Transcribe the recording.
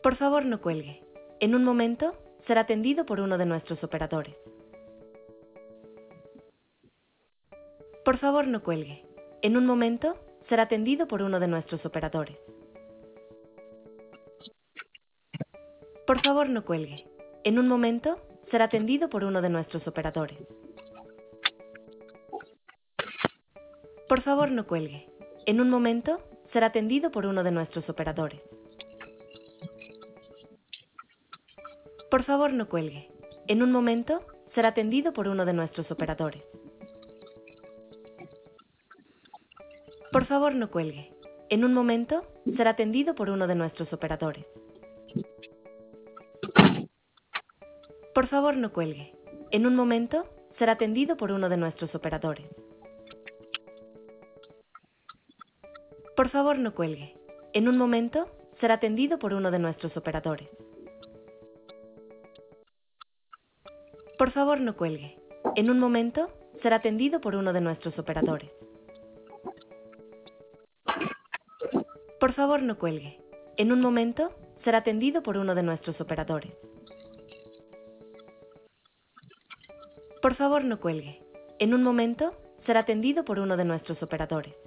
Por favor, no cuelgue. En un momento, será atendido por uno de nuestros operadores. Por favor, no cuelgue. En un momento, será atendido por uno de nuestros operadores. Por favor, no cuelgue. En un momento, será atendido por uno de nuestros operadores. Por favor, no cuelgue. En un momento, será atendido por uno de nuestros operadores. Por favor, no cuelgue. En un momento, será atendido por uno de nuestros operadores. Por favor, no cuelgue. En un momento, será atendido por uno de nuestros operadores. Por favor, no cuelgue. En un momento, será atendido por uno de nuestros operadores. Por favor, no cuelgue. En un momento, será atendido por uno de nuestros operadores. Por favor, no cuelgue. En un momento, será atendido por uno de nuestros operadores. Por favor, no cuelgue. En un momento, será atendido por uno de nuestros operadores. Por favor, no cuelgue. En un momento, será atendido por uno de nuestros operadores.